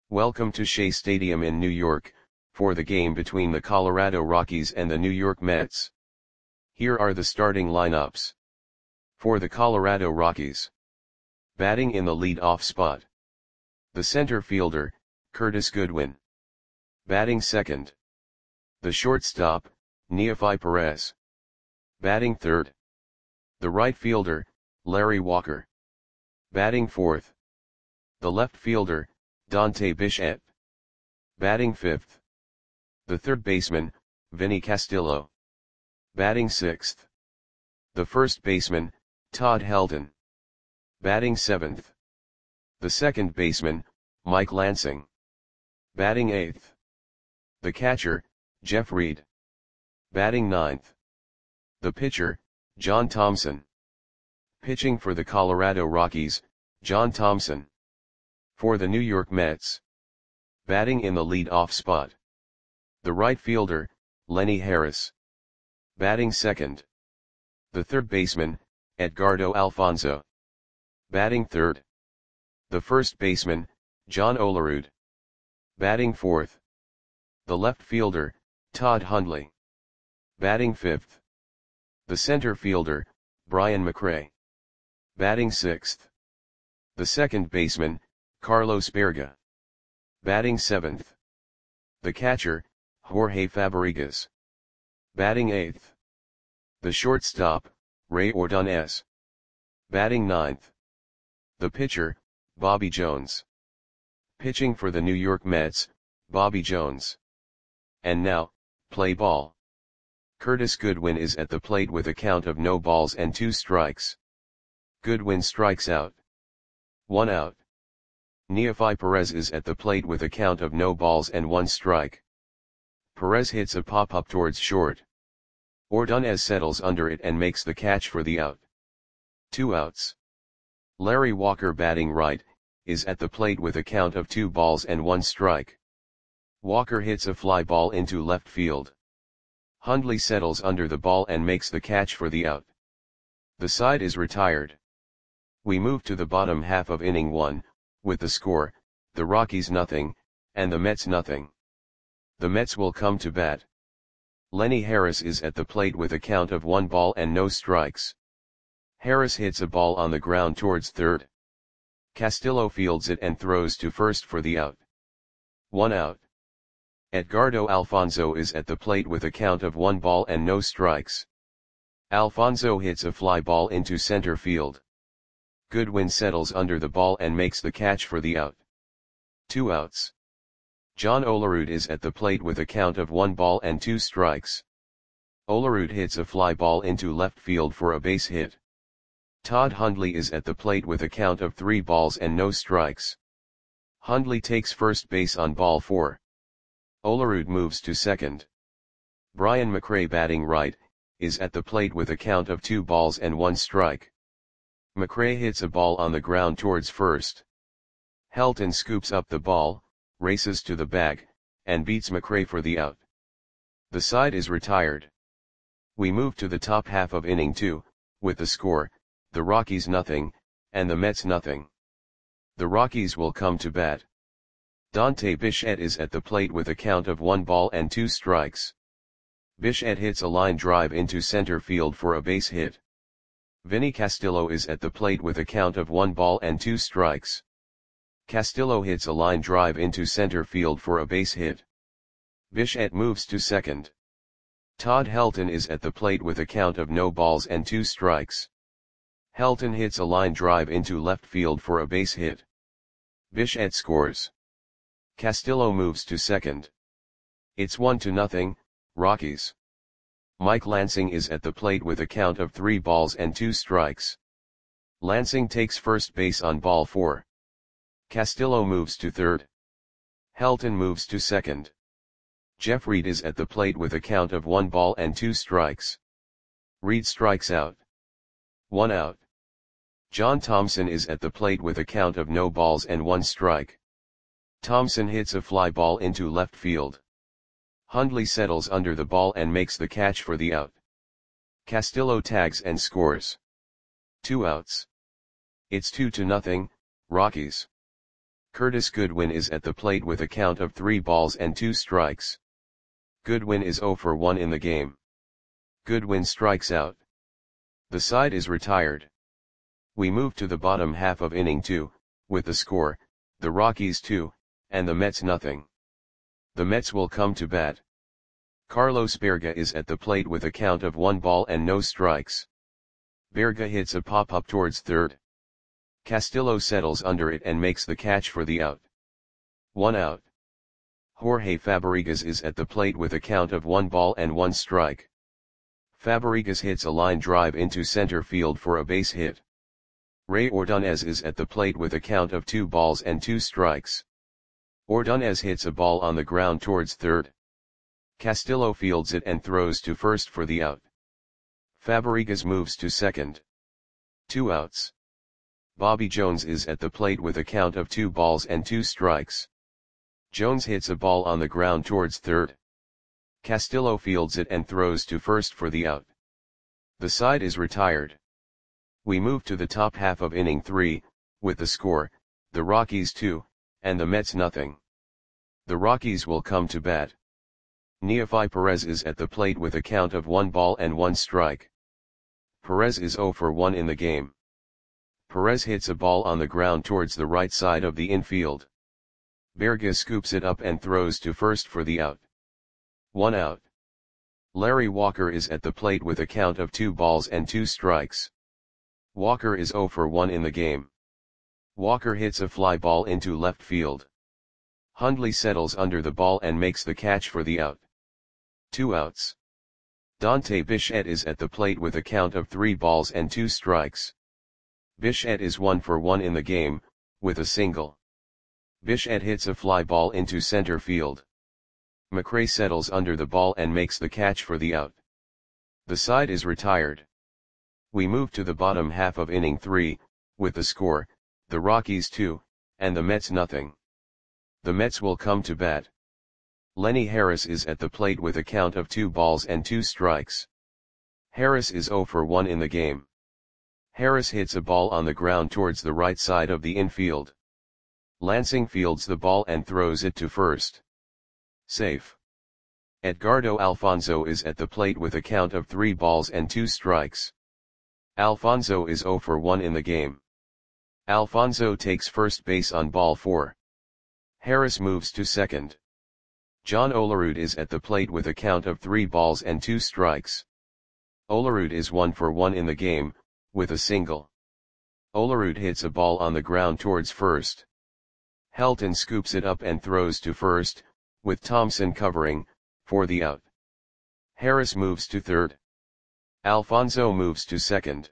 Welcome to Shea Stadium in New York, for the game between the Colorado Rockies and the New York Mets. Here are the starting lineups. For the Colorado Rockies. Batting in the lead-off spot. The center fielder, Curtis Goodwin. Batting second. The shortstop, Neefi Perez. Batting third. The right fielder, Larry Walker. Batting fourth. The left fielder, Dante Bichette. Batting fifth. The third baseman, Vinny Castillo. Batting sixth. The first baseman, Todd Helton. Batting seventh. The second baseman, Mike Lansing. Batting eighth. The catcher, Jeff Reed. Batting ninth. The pitcher, John Thompson. Pitching for the Colorado Rockies, John Thompson. For the New York Mets. Batting in the lead-off spot. The right fielder, Lenny Harris. Batting second. The third baseman, Edgardo Alfonzo. Batting third. The first baseman, John Olerud. Batting fourth. The left fielder, Todd Hundley. Batting fifth. The center fielder, Brian McRae. Batting sixth. The second baseman, Carlos Berga. Batting seventh. The catcher, Jorge Fabregas. Batting eighth. The shortstop, Ray Ordonez. Batting ninth. The pitcher, Bobby Jones. Pitching for the New York Mets, Bobby Jones. And now, play ball. Curtis Goodwin is at the plate with a count of no balls and 2 strikes. Goodwin strikes out. 1 out. Neefi Perez is at the plate with a count of no balls and 1 strike. Perez hits a pop-up towards short. Ordonez settles under it and makes the catch for the out. 2 outs. Larry Walker, batting right, is at the plate with a count of 2 balls and 1 strike. Walker hits a fly ball into left field. Hundley settles under the ball and makes the catch for the out. The side is retired. We move to the bottom half of inning 1, with the score, the Rockies nothing, and the Mets nothing. The Mets will come to bat. Lenny Harris is at the plate with a count of 1 ball and no strikes. Harris hits a ball on the ground towards third. Castillo fields it and throws to first for the out. 1 out. Edgardo Alfonzo is at the plate with a count of 1 ball and no strikes. Alfonzo hits a fly ball into center field. Goodwin settles under the ball and makes the catch for the out. 2 outs. John Olerud is at the plate with a count of 1 ball and 2 strikes. Olerud hits a fly ball into left field for a base hit. Todd Hundley is at the plate with a count of 3 balls and no strikes. Hundley takes first base on ball 4. Olerud moves to second. Brian McRae, batting right, is at the plate with a count of 2 balls and 1 strike. McRae hits a ball on the ground towards first. Helton scoops up the ball, races to the bag, and beats McRae for the out. The side is retired. We move to the top half of inning 2, with the score, the Rockies nothing, and the Mets nothing. The Rockies will come to bat. Dante Bichette is at the plate with a count of 1 ball and 2 strikes. Bichette hits a line drive into center field for a base hit. Vinny Castillo is at the plate with a count of 1 ball and 2 strikes. Castillo hits a line drive into center field for a base hit. Bichette moves to second. Todd Helton is at the plate with a count of no balls and 2 strikes. Helton hits a line drive into left field for a base hit. Bichette scores. Castillo moves to second. It's 1-0, Rockies. Mike Lansing is at the plate with a count of 3 balls and 2 strikes. Lansing takes first base on ball 4. Castillo moves to third. Helton moves to second. Jeff Reed is at the plate with a count of 1 ball and 2 strikes. Reed strikes out. 1 out. John Thompson is at the plate with a count of no balls and 1 strike. Thompson hits a fly ball into left field. Hundley settles under the ball and makes the catch for the out. Castillo tags and scores. 2 outs. It's 2-0, Rockies. Curtis Goodwin is at the plate with a count of 3 balls and 2 strikes. Goodwin is 0 for 1 in the game. Goodwin strikes out. The side is retired. We move to the bottom half of inning 2, with the score, the Rockies 2, and the Mets nothing. The Mets will come to bat. Carlos Berga is at the plate with a count of 1 ball and no strikes. Berga hits a pop-up towards third. Castillo settles under it and makes the catch for the out. 1 out. Jorge Fabregas is at the plate with a count of 1 ball and 1 strike. Fabregas hits a line drive into center field for a base hit. Ray Ordonez is at the plate with a count of 2 balls and 2 strikes. Ordonez hits a ball on the ground towards third. Castillo fields it and throws to first for the out. Fabregas moves to second. 2 outs. Bobby Jones is at the plate with a count of 2 balls and 2 strikes. Jones hits a ball on the ground towards third. Castillo fields it and throws to first for the out. The side is retired. We move to the top half of inning 3, with the score, the Rockies 2, and the Mets nothing. The Rockies will come to bat. Neefi Perez is at the plate with a count of 1 ball and 1 strike. Perez is 0 for 1 in the game. Perez hits a ball on the ground towards the right side of the infield. Berga scoops it up and throws to first for the out. 1 out. Larry Walker is at the plate with a count of 2 balls and 2 strikes. Walker is 0 for 1 in the game. Walker hits a fly ball into left field. Hundley settles under the ball and makes the catch for the out. 2 outs. Dante Bichette is at the plate with a count of 3 balls and 2 strikes. Bichette is 1 for 1 in the game, with a single. Bichette hits a fly ball into center field. McRae settles under the ball and makes the catch for the out. The side is retired. We move to the bottom half of inning 3, with the score, the Rockies 2, and the Mets nothing. The Mets will come to bat. Lenny Harris is at the plate with a count of 2 balls and 2 strikes. Harris is 0 for 1 in the game. Harris hits a ball on the ground towards the right side of the infield. Lansing fields the ball and throws it to first. Safe. Edgardo Alfonzo is at the plate with a count of 3 balls and 2 strikes. Alfonzo is 0 for 1 in the game. Alfonzo takes first base on ball 4. Harris moves to second. John Olerud is at the plate with a count of 3 balls and 2 strikes. Olerud is 1 for 1 in the game, with a single. Olerud hits a ball on the ground towards first. Helton scoops it up and throws to first, with Thompson covering, for the out. Harris moves to third. Alfonzo moves to second.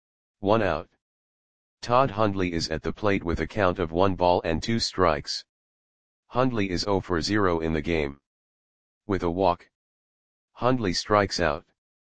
1 out. Todd Hundley is at the plate with a count of 1 ball and 2 strikes. Hundley is 0 for 0 in the game. With a walk. Hundley strikes out.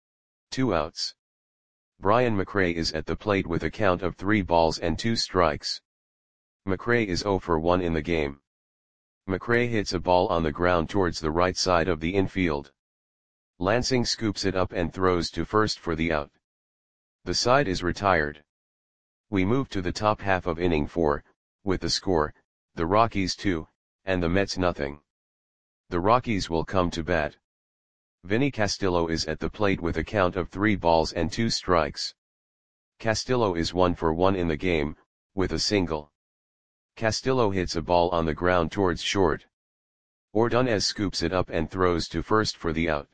2 outs. Brian McRae is at the plate with a count of 3 balls and 2 strikes. McRae is 0 for 1 in the game. McRae hits a ball on the ground towards the right side of the infield. Lansing scoops it up and throws to first for the out. The side is retired. We move to the top half of inning 4, with the score, the Rockies 2, and the Mets nothing. The Rockies will come to bat. Vinny Castillo is at the plate with a count of 3 balls and 2 strikes. Castillo is 1 for 1 in the game, with a single. Castillo hits a ball on the ground towards short. Ordonez scoops it up and throws to first for the out.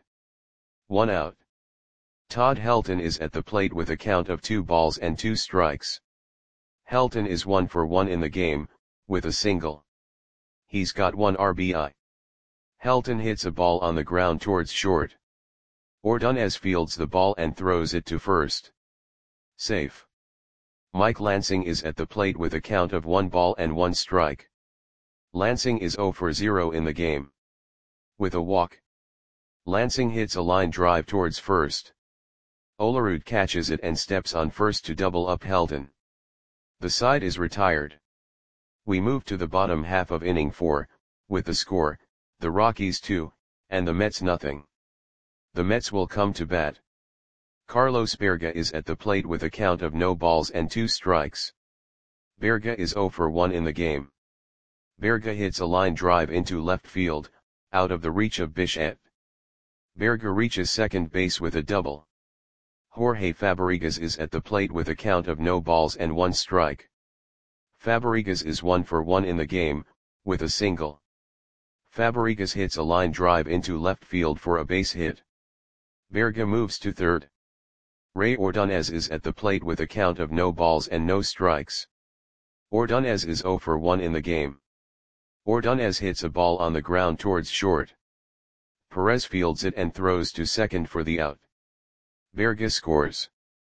1 out. Todd Helton is at the plate with a count of 2 balls and 2 strikes. Helton is 1 for 1 in the game, with a single. He's got 1 RBI. Helton hits a ball on the ground towards short. Ordonez fields the ball and throws it to first. Safe. Mike Lansing is at the plate with a count of 1 ball and 1 strike. Lansing is 0 for 0 in the game. With a walk. Lansing hits a line drive towards first. Olerud catches it and steps on first to double up Helton. The side is retired. We move to the bottom half of inning 4, with the score, the Rockies 2, and the Mets nothing. The Mets will come to bat. Carlos Berga is at the plate with a count of no balls and 2 strikes. Berga is 0 for 1 in the game. Berga hits a line drive into left field, out of the reach of Bichette. Berga reaches second base with a double. Jorge Fabregas is at the plate with a count of no balls and one strike. Fabregas is 1 for 1 in the game, with a single. Fabregas hits a line drive into left field for a base hit. Berga moves to third. Ray Ordonez is at the plate with a count of no balls and no strikes. Ordonez is 0 for 1 in the game. Ordonez hits a ball on the ground towards short. Perez fields it and throws to second for the out. Berga scores.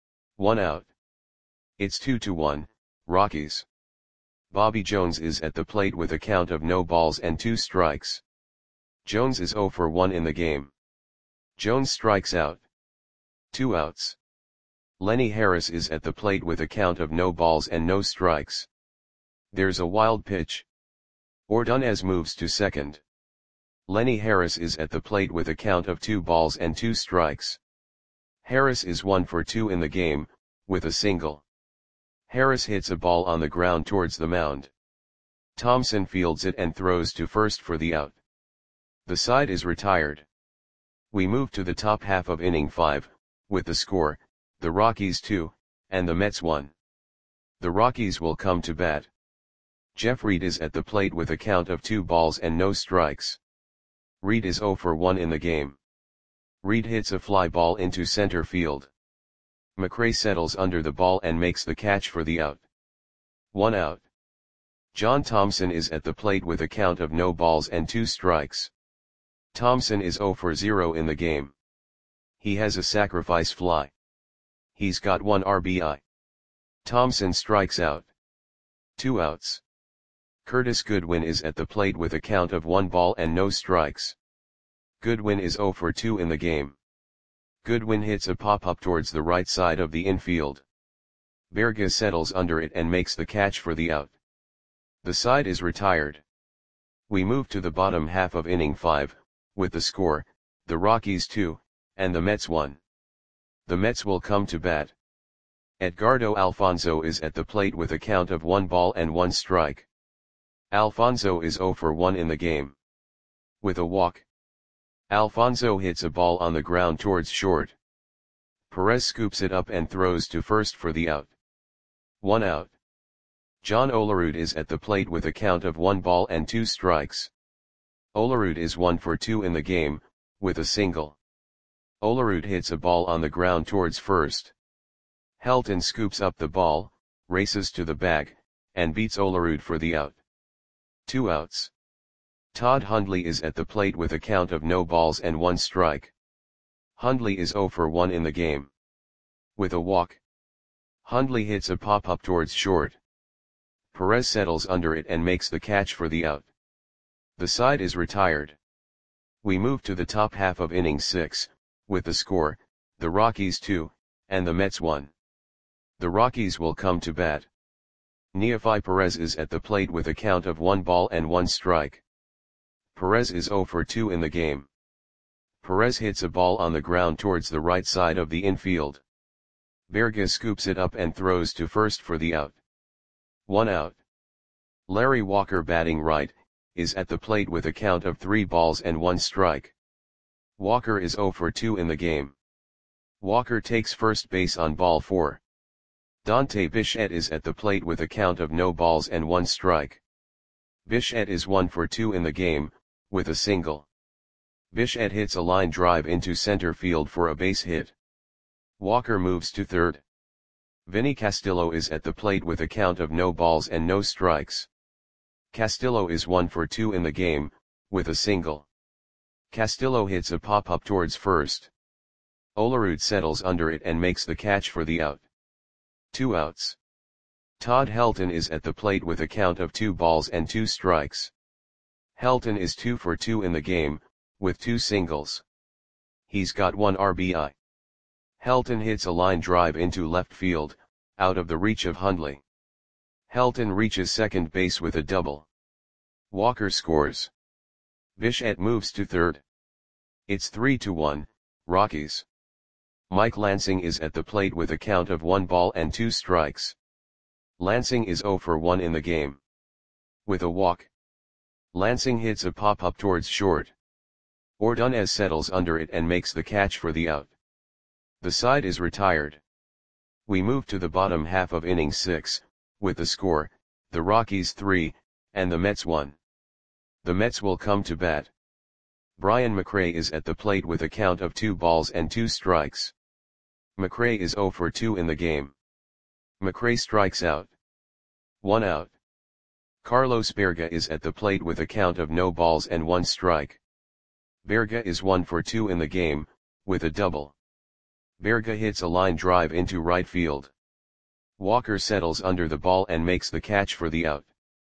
1 out. It's 2-1, Rockies. Bobby Jones is at the plate with a count of no balls and 2 strikes. Jones is 0 for 1 in the game. Jones strikes out. 2 outs. Lenny Harris is at the plate with a count of no balls and no strikes. There's a wild pitch. Ordonez moves to second. Lenny Harris is at the plate with a count of 2 balls and 2 strikes. Harris is 1 for 2 in the game, with a single. Harris hits a ball on the ground towards the mound. Thompson fields it and throws to first for the out. The side is retired. We move to the top half of inning 5, with the score, the Rockies 2, and the Mets 1. The Rockies will come to bat. Jeff Reed is at the plate with a count of 2 balls and no strikes. Reed is 0 for 1 in the game. Reed hits a fly ball into center field. McRae settles under the ball and makes the catch for the out. 1 out. John Thompson is at the plate with a count of no balls and 2 strikes. Thompson is 0 for 0 in the game. He has a sacrifice fly. He's got 1 RBI. Thompson strikes out. 2 outs. Curtis Goodwin is at the plate with a count of 1 ball and no strikes. Goodwin is 0 for 2 in the game. Goodwin hits a pop-up towards the right side of the infield. Berga settles under it and makes the catch for the out. The side is retired. We move to the bottom half of inning 5, with the score, the Rockies 2, and the Mets 1. The Mets will come to bat. Edgardo Alfonzo is at the plate with a count of 1 ball and 1 strike. Alfonzo is 0 for 1 in the game. With a walk. Alfonzo hits a ball on the ground towards short. Perez scoops it up and throws to first for the out. 1 out. John Olerud is at the plate with a count of 1 ball and 2 strikes. Olerud is 1 for 2 in the game, with a single. Olerud hits a ball on the ground towards first. Helton scoops up the ball, races to the bag, and beats Olerud for the out. 2 outs. Todd Hundley is at the plate with a count of no balls and 1 strike. Hundley is 0 for 1 in the game. With a walk. Hundley hits a pop-up towards short. Perez settles under it and makes the catch for the out. The side is retired. We move to the top half of inning 6, with the score, the Rockies 2, and the Mets 1. The Rockies will come to bat. Neefi Perez is at the plate with a count of 1 ball and 1 strike. Perez is 0 for 2 in the game. Perez hits a ball on the ground towards the right side of the infield. Berga scoops it up and throws to first for the out. 1 out. Larry Walker, batting right, is at the plate with a count of 3 balls and 1 strike. Walker is 0 for 2 in the game. Walker takes first base on ball 4. Dante Bichette is at the plate with a count of no balls and 1 strike. Bichette is 1 for 2 in the game, with a single. Bichette hits a line drive into center field for a base hit. Walker moves to third. Vinny Castillo is at the plate with a count of no balls and no strikes. Castillo is 1 for 2 in the game, with a single. Castillo hits a pop-up towards first. Olerud settles under it and makes the catch for the out. 2 outs. Todd Helton is at the plate with a count of 2 balls and 2 strikes. Helton is 2 for 2 in the game, with 2 singles. He's got 1 RBI. Helton hits a line drive into left field, out of the reach of Hundley. Helton reaches second base with a double. Walker scores. Bichette moves to third. It's 3-1, Rockies. Mike Lansing is at the plate with a count of 1 ball and 2 strikes. Lansing is 0 for 1 in the game. With a walk. Lansing hits a pop-up towards short. Ordonez settles under it and makes the catch for the out. The side is retired. We move to the bottom half of inning 6, with the score, the Rockies 3, and the Mets 1. The Mets will come to bat. Brian McRae is at the plate with a count of 2 balls and 2 strikes. McRae is 0 for 2 in the game. McRae strikes out. 1 out. Carlos Berga is at the plate with a count of no balls and 1 strike. Berga is 1 for 2 in the game, with a double. Berga hits a line drive into right field. Walker settles under the ball and makes the catch for the out.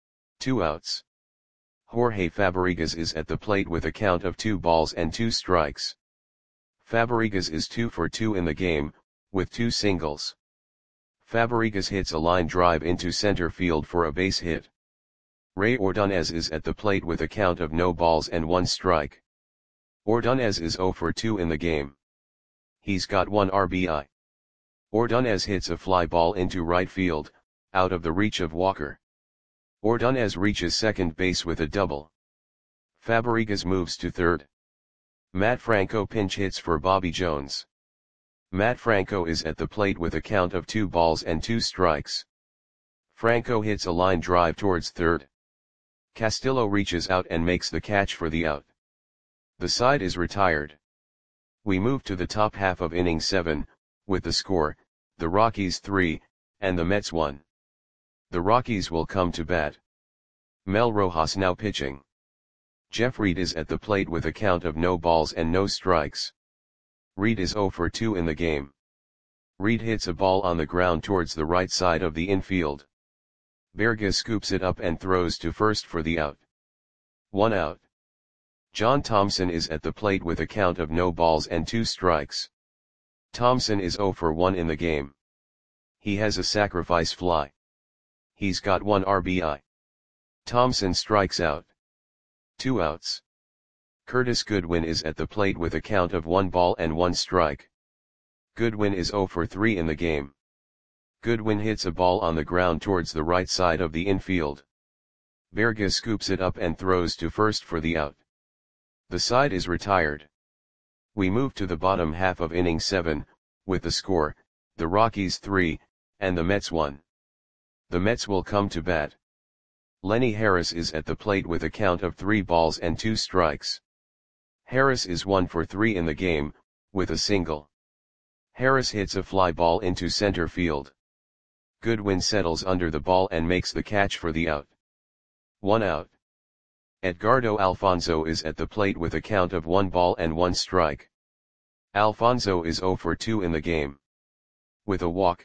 2 outs. Jorge Fabregas is at the plate with a count of 2 balls and 2 strikes. Fabregas is 2 for 2 in the game, with 2 singles. Fabregas hits a line drive into center field for a base hit. Ray Ordonez is at the plate with a count of no balls and 1 strike. Ordonez is 0 for 2 in the game. He's got 1 RBI. Ordonez hits a fly ball into right field, out of the reach of Walker. Ordonez reaches second base with a double. Fabregas moves to third. Matt Franco pinch hits for Bobby Jones. Matt Franco is at the plate with a count of 2 balls and 2 strikes. Franco hits a line drive towards third. Castillo reaches out and makes the catch for the out. The side is retired. We move to the top half of inning 7, with the score, the Rockies 3, and the Mets 1. The Rockies will come to bat. Mel Rojas now pitching. Jeff Reed is at the plate with a count of no balls and no strikes. Reed is 0 for 2 in the game. Reed hits a ball on the ground towards the right side of the infield. Berga scoops it up and throws to first for the out. 1 out. John Thompson is at the plate with a count of no balls and 2 strikes. Thompson is 0 for 1 in the game. He has a sacrifice fly. He's got 1 RBI. Thompson strikes out. 2 outs. Curtis Goodwin is at the plate with a count of 1 ball and 1 strike. Goodwin is 0 for 3 in the game. Goodwin hits a ball on the ground towards the right side of the infield. Berga scoops it up and throws to first for the out. The side is retired. We move to the bottom half of inning 7, with the score, the Rockies 3, and the Mets 1. The Mets will come to bat. Lenny Harris is at the plate with a count of 3 balls and 2 strikes. Harris is 1 for 3 in the game, with a single. Harris hits a fly ball into center field. Goodwin settles under the ball and makes the catch for the out. 1 out. Edgardo Alfonzo is at the plate with a count of 1 ball and 1 strike. Alfonzo is 0 for 2 in the game. With a walk.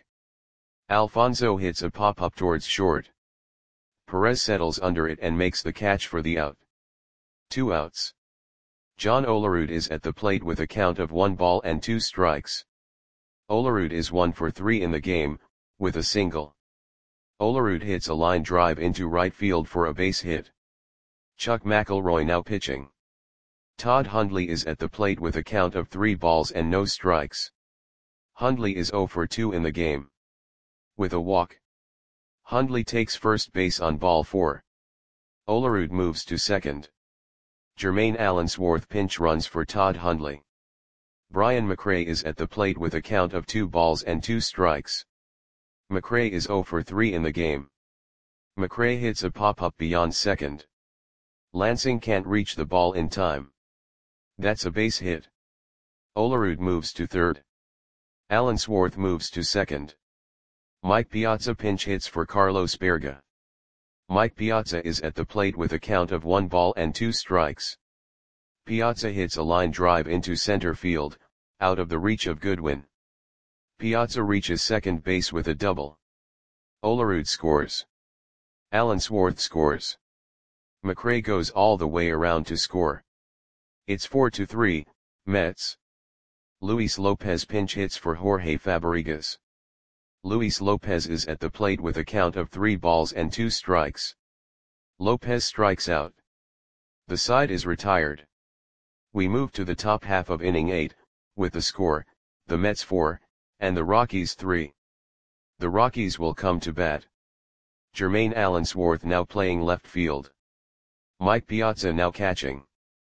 Alfonzo hits a pop-up towards short. Perez settles under it and makes the catch for the out. 2 outs. John Olerud is at the plate with a count of 1 ball and 2 strikes. Olerud is 1 for 3 in the game, with a single. Olerud hits a line drive into right field for a base hit. Chuck McElroy now pitching. Todd Hundley is at the plate with a count of 3 balls and no strikes. Hundley is 0 for 2 in the game. With a walk. Hundley takes first base on ball 4. Olerud moves to second. Jermaine Allensworth pinch runs for Todd Hundley. Brian McRae is at the plate with a count of 2 balls and 2 strikes. McRae is 0 for 3 in the game. McRae hits a pop-up beyond second. Lansing can't reach the ball in time. That's a base hit. Olerud moves to third. Allensworth moves to second. Mike Piazza pinch hits for Carlos Berga. Mike Piazza is at the plate with a count of 1 ball and 2 strikes. Piazza hits a line drive into center field, out of the reach of Goodwin. Piazza reaches second base with a double. Olerud scores. Allensworth scores. McRae goes all the way around to score. It's 4-3, Mets. Luis Lopez pinch hits for Jorge Fabregas. Luis Lopez is at the plate with a count of 3 balls and 2 strikes. Lopez strikes out. The side is retired. We move to the top half of inning 8, with the score, the Mets 4, and the Rockies 3. The Rockies will come to bat. Jermaine Allensworth now playing left field. Mike Piazza now catching.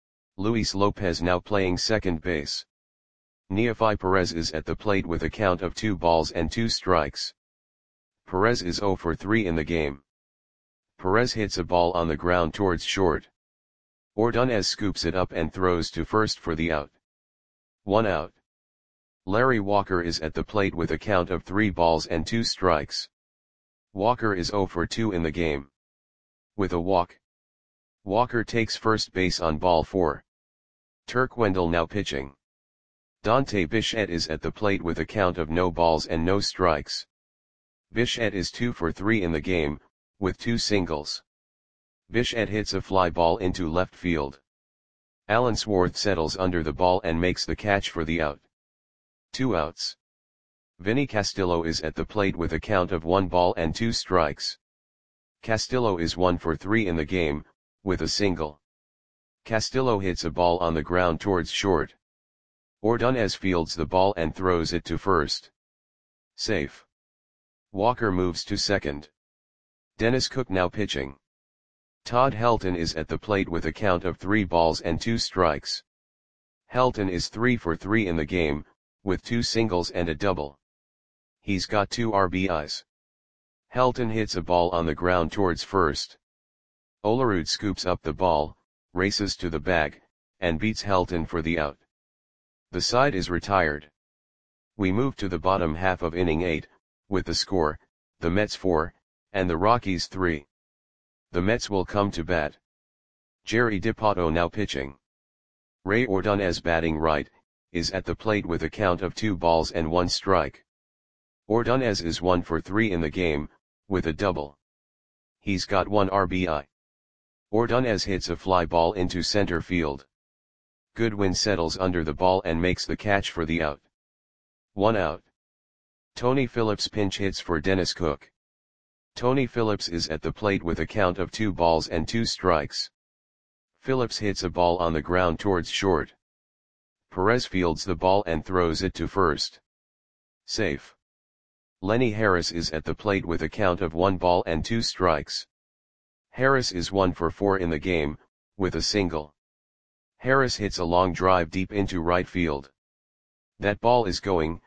Luis Lopez now playing second base. Neofy Perez is at the plate with a count of 2 balls and 2 strikes. Perez is 0 for 3 in the game. Perez hits a ball on the ground towards short. Ordonez scoops it up and throws to first for the out. 1 out. Larry Walker is at the plate with a count of 3 balls and 2 strikes. Walker is 0 for 2 in the game. With a walk, Walker takes first base on ball 4. Turk Wendell now pitching. Dante Bichette is at the plate with a count of no balls and no strikes. Bichette is 2 for 3 in the game, with 2 singles. Bichette hits a fly ball into left field. Alan Swarth settles under the ball and makes the catch for the out. 2 outs. Vinny Castillo is at the plate with a count of 1 ball and 2 strikes. Castillo is 1 for 3 in the game, with a single. Castillo hits a ball on the ground towards short. Ordonez fields the ball and throws it to first. Safe. Walker moves to second. Dennis Cook now pitching. Todd Helton is at the plate with a count of 3 balls and 2 strikes. Helton is 3 for 3 in the game, with 2 singles and a double. He's got 2 RBIs. Helton hits a ball on the ground towards first. Olerud scoops up the ball, races to the bag, and beats Helton for the out. The side is retired. We move to the bottom half of inning 8, with the score, the Mets 4, and the Rockies 3. The Mets will come to bat. Jerry DiPato now pitching. Ray Ordonez batting right, is at the plate with a count of 2 balls and 1 strike. Ordonez is 1 for 3 in the game, with a double. He's got 1 RBI. Ordonez hits a fly ball into center field. Goodwin settles under the ball and makes the catch for the out. 1 out. Tony Phillips pinch hits for Dennis Cook. Tony Phillips is at the plate with a count of 2 balls and 2 strikes. Phillips hits a ball on the ground towards short. Perez fields the ball and throws it to first. Safe. Lenny Harris is at the plate with a count of 1 ball and 2 strikes. Harris is 1 for 4 in the game, with a single. Harris hits a long drive deep into right field. That ball is gone.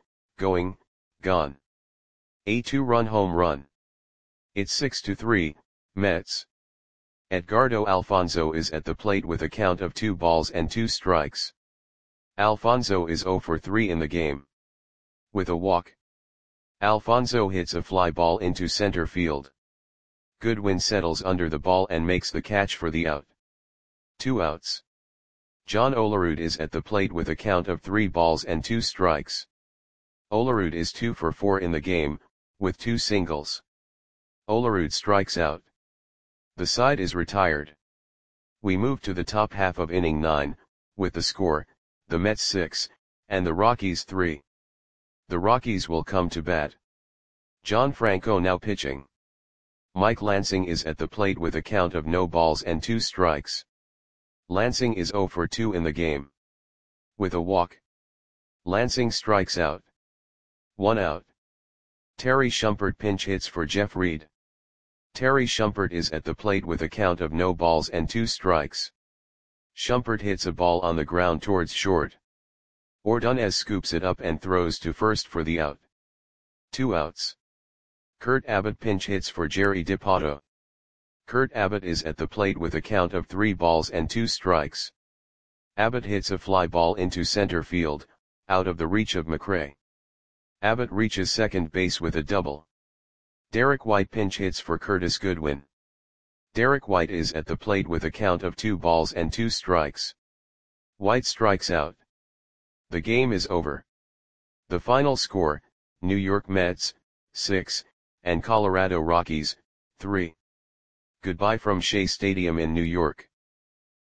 A 2-run home run. It's 6-3, Mets. Edgardo Alfonzo is at the plate with a count of 2 balls and 2 strikes. Alfonzo is 0 for 3 in the game. With a walk, Alfonzo hits a fly ball into center field. Goodwin settles under the ball and makes the catch for the out. 2 outs. John Olerud is at the plate with a count of 3 balls and 2 strikes. Olerud is 2 for 4 in the game, with 2 singles. Olerud strikes out. The side is retired. We move to the top half of inning 9, with the score, the Mets 6, and the Rockies 3. The Rockies will come to bat. John Franco now pitching. Mike Lansing is at the plate with a count of no balls and 2 strikes. Lansing is 0 for 2 in the game. With a walk, Lansing strikes out. 1 out. Terry Shumpert pinch hits for Jeff Reed. Terry Shumpert is at the plate with a count of no balls and 2 strikes. Shumpert hits a ball on the ground towards short. Ordonez scoops it up and throws to first for the out. 2 outs. Kurt Abbott pinch hits for Jerry DiPato. Kurt Abbott is at the plate with a count of 3 balls and 2 strikes. Abbott hits a fly ball into center field, out of the reach of McRae. Abbott reaches second base with a double. Derek White pinch hits for Curtis Goodwin. Derek White is at the plate with a count of 2 balls and 2 strikes. White strikes out. The game is over. The final score, New York Mets, 6, and Colorado Rockies, 3. Goodbye from Shea Stadium in New York.